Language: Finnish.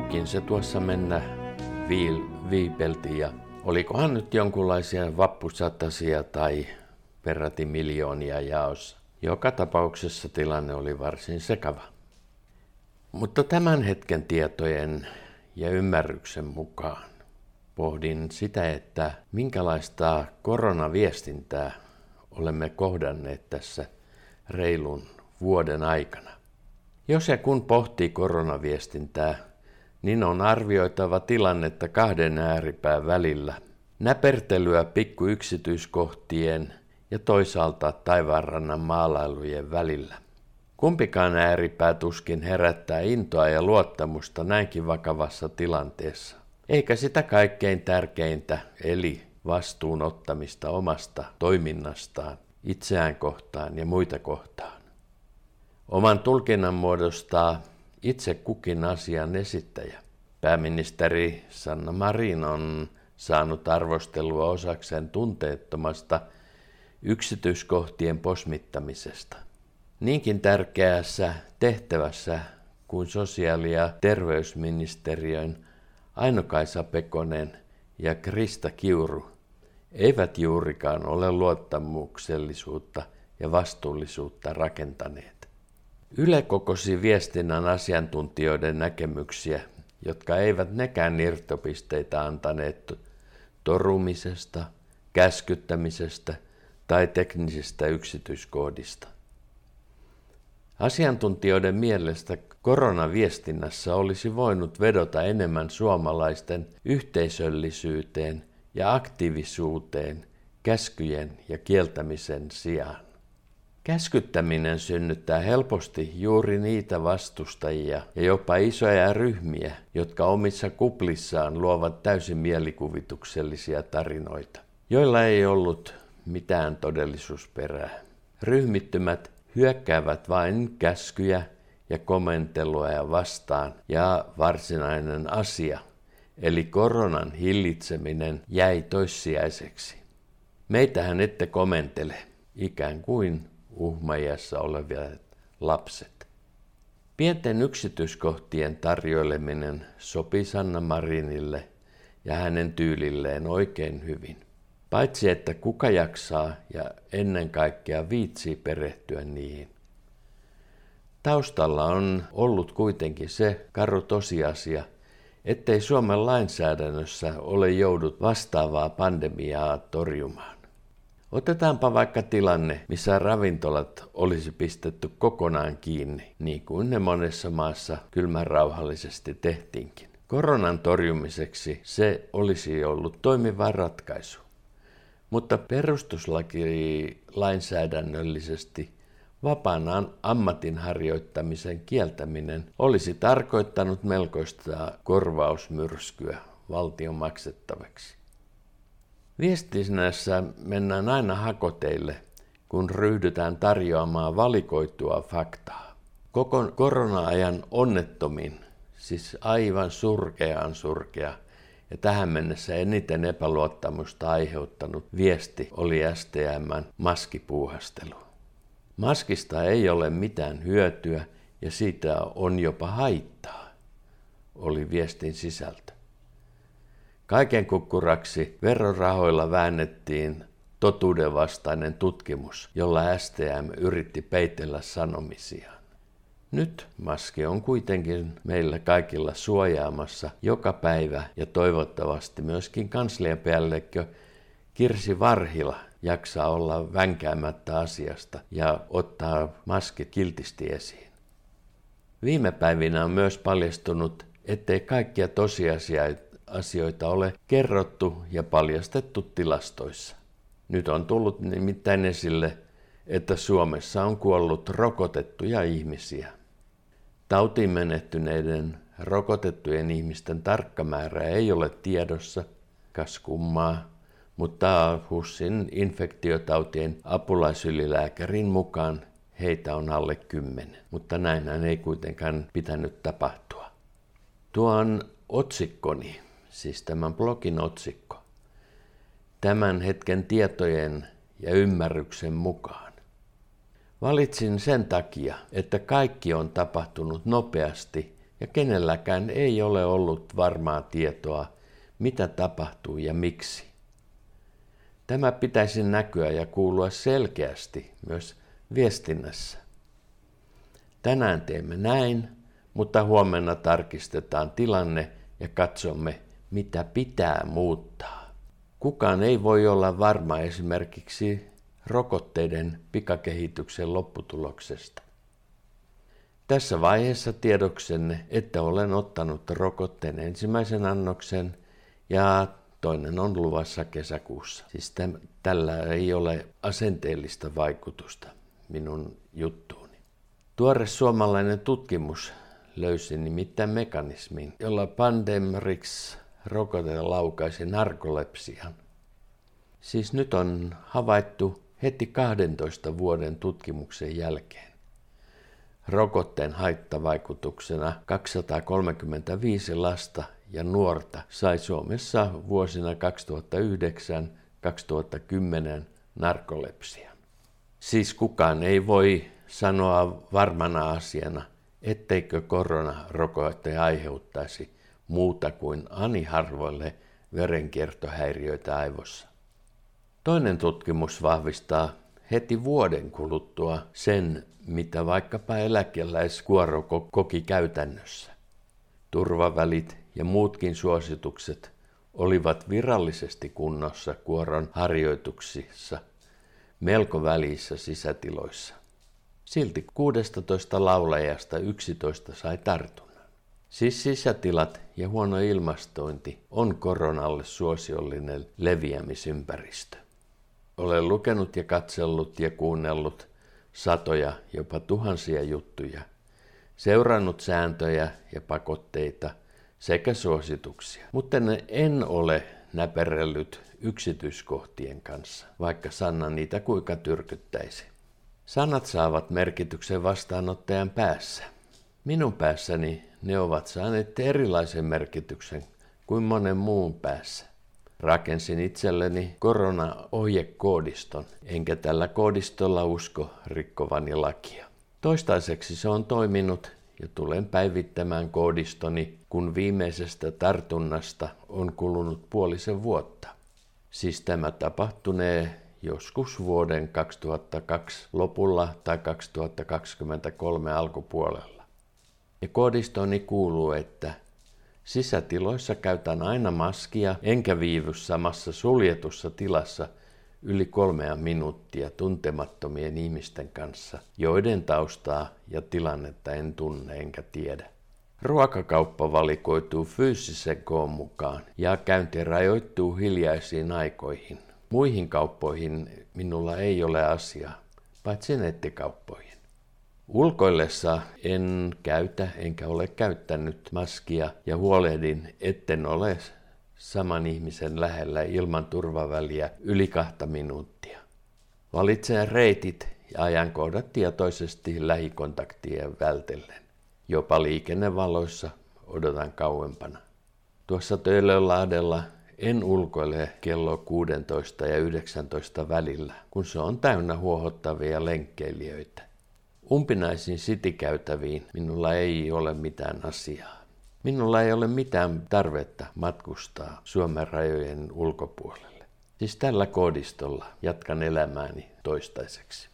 kukin se tuossa mennä viipelti ja olikohan nyt jonkunlaisia vappusatasia tai peräti miljoonia jaossa. Joka tapauksessa tilanne oli varsin sekava. Mutta tämän hetken tietojen ja ymmärryksen mukaan pohdin sitä, että minkälaista koronaviestintää olemme kohdanneet tässä reilun vuoden aikana. Jos ja kun pohtii koronaviestintää, niin on arvioitava tilannetta kahden ääripään välillä. Näpertelyä pikkuyksityiskohtien ja toisaalta taivaanrannan maalailujen välillä. Kumpikaan ääripää tuskin herättää intoa ja luottamusta näinkin vakavassa tilanteessa. Eikä sitä kaikkein tärkeintä, eli vastuun ottamista omasta toiminnastaan, itseään kohtaan ja muita kohtaan. Oman tulkinnan muodostaa itse kukin asian esittäjä. Pääministeri Sanna Marin on saanut arvostelua osakseen tunteettomasta yksityiskohtien posmittamisesta. Niinkin tärkeässä tehtävässä kuin sosiaali- ja terveysministeriön Aino-Kaisa Pekonen ja Krista Kiuru eivät juurikaan ole luottamuksellisuutta ja vastuullisuutta rakentaneet. Yle kokosi viestinnän asiantuntijoiden näkemyksiä, jotka eivät nekään irtopisteitä antaneet torumisesta, käskyttämisestä tai teknisistä yksityiskohdista. Asiantuntijoiden mielestä koronaviestinnässä olisi voinut vedota enemmän suomalaisten yhteisöllisyyteen ja aktiivisuuteen käskyjen ja kieltämisen sijaan. Käskyttäminen synnyttää helposti juuri niitä vastustajia ja jopa isoja ryhmiä, jotka omissa kuplissaan luovat täysin mielikuvituksellisia tarinoita, joilla ei ollut mitään todellisuusperää. Ryhmittymät hyökkäävät vain käskyjä ja komentelua vastaan ja varsinainen asia, eli koronan hillitseminen, jäi toissijaiseksi. Meitähän ette komentele, ikään kuin uhmaiässä olevat lapset. Pienten yksityiskohtien tarjoileminen sopi Sanna Marinille ja hänen tyylilleen oikein hyvin. Paitsi että kuka jaksaa ja ennen kaikkea viitsii perehtyä niihin. Taustalla on ollut kuitenkin se karu tosiasia, ettei Suomen lainsäädännössä ole joudut vastaavaa pandemiaa torjumaan. Otetaanpa vaikka tilanne, missä ravintolat olisi pistetty kokonaan kiinni, niin kuin ne monessa maassa kylmän rauhallisesti tehtiinkin. Koronan torjumiseksi se olisi ollut toimiva ratkaisu. Mutta perustuslaki-lainsäädännöllisesti vapaan ammatin harjoittamisen kieltäminen olisi tarkoittanut melkoista korvausmyrskyä valtion maksettavaksi. Viestinnässä mennään aina hakoteille, kun ryhdytään tarjoamaan valikoitua faktaa. Koko korona-ajan onnettomin, siis aivan surkea ja tähän mennessä eniten epäluottamusta aiheuttanut viesti oli STM:n maskipuuhastelu. Maskista ei ole mitään hyötyä ja siitä on jopa haittaa, oli viestin sisältö. Kaiken kukkuraksi verorahoilla väännettiin totuudenvastainen tutkimus, jolla STM yritti peitellä sanomisiaan. Nyt maski on kuitenkin meillä kaikilla suojaamassa joka päivä ja toivottavasti myöskin kansliapäällikkö Kirsi Varhila jaksaa olla vänkäämättä asiasta ja ottaa maskit kiltisti esiin. Viime päivinä on myös paljastunut, ettei kaikkia tosiasioita ole kerrottu ja paljastettu tilastoissa. Nyt on tullut nimittäin esille, että Suomessa on kuollut rokotettuja ihmisiä. Tautiin menehtyneiden rokotettujen ihmisten tarkka määrä ei ole tiedossa, kas kummaa, mutta HUSin infektiotautien apulaisylilääkärin mukaan heitä on alle 10, mutta näinhän ei kuitenkaan pitänyt tapahtua. Tuo on otsikkoni, siis tämän blogin otsikko, tämän hetken tietojen ja ymmärryksen mukaan. Valitsin sen takia, että kaikki on tapahtunut nopeasti ja kenelläkään ei ole ollut varmaa tietoa, mitä tapahtuu ja miksi. Tämä pitäisi näkyä ja kuulua selkeästi myös viestinnässä. Tänään teemme näin, mutta huomenna tarkistetaan tilanne ja katsomme, mitä pitää muuttaa. Kukaan ei voi olla varma esimerkiksi rokotteiden pikakehityksen lopputuloksesta. Tässä vaiheessa tiedoksenne, että olen ottanut rokotteen ensimmäisen annoksen ja toinen on luvassa kesäkuussa. Siis tällä ei ole asenteellista vaikutusta minun juttuuni. Tuore suomalainen tutkimus löysi nimittäin mekanismin, jolla Pandemrix-rokote laukaisi narkolepsian. Siis nyt on havaittu heti 12 vuoden tutkimuksen jälkeen. Rokotteen haittavaikutuksena 235 lasta ja nuorta sai Suomessa vuosina 2009-2010 narkolepsian. Siis kukaan ei voi sanoa varmana asiana, etteikö koronarokote aiheuttaisi muuta kuin ani harvoille verenkiertohäiriöitä aivossa. Toinen tutkimus vahvistaa heti vuoden kuluttua sen, mitä vaikkapa eläkeläiskuoro koki käytännössä. Turvavälit ja muutkin suositukset olivat virallisesti kunnossa kuoron harjoituksissa melko välissä sisätiloissa. Silti 16 laulajasta 11 sai tartunnan. Siis sisätilat ja huono ilmastointi on koronalle suosiollinen leviämisympäristö. Olen lukenut ja katsellut ja kuunnellut satoja, jopa tuhansia juttuja, seurannut sääntöjä ja pakotteita sekä suosituksia, mutta en ole näperellyt yksityiskohtien kanssa, vaikka sana niitä kuinka tyrkyttäisi. Sanat saavat merkityksen vastaanottajan päässä. Minun päässäni ne ovat saaneet erilaisen merkityksen kuin monen muun päässä. Rakensin itselleni korona-ohjekoodiston, enkä tällä koodistolla usko rikkovani lakia. Toistaiseksi se on toiminut ja tulen päivittämään koodistoni, kun viimeisestä tartunnasta on kulunut puolisen vuotta. Siis tämä tapahtunee joskus vuoden 2002 lopulla tai 2023 alkupuolella. Ja koodistoni kuuluu, että sisätiloissa käytän aina maskia, enkä viivy samassa suljetussa tilassa yli 3 minuuttia tuntemattomien ihmisten kanssa, joiden taustaa ja tilannetta en tunne enkä tiedä. Ruokakauppa valikoituu fyysisen koon mukaan ja käynti rajoittuu hiljaisiin aikoihin. Muihin kauppoihin minulla ei ole asiaa, paitsi nettikauppoihin. Ulkoillessa en käytä enkä ole käyttänyt maskia ja huolehdin, etten ole saman ihmisen lähellä ilman turvaväliä yli 2 minuuttia. Valitsen reitit ja ajankohdat tietoisesti lähikontaktien vältellen. Jopa liikennevaloissa odotan kauempana. Tuossa Töölönlahdella en ulkoile kello 16 ja 19 välillä, kun se on täynnä huohottavia lenkkeilijöitä. Umpinaisiin citykäytäviin minulla ei ole mitään asiaa. Minulla ei ole mitään tarvetta matkustaa Suomen rajojen ulkopuolelle. Siis tällä koodistolla jatkan elämääni toistaiseksi.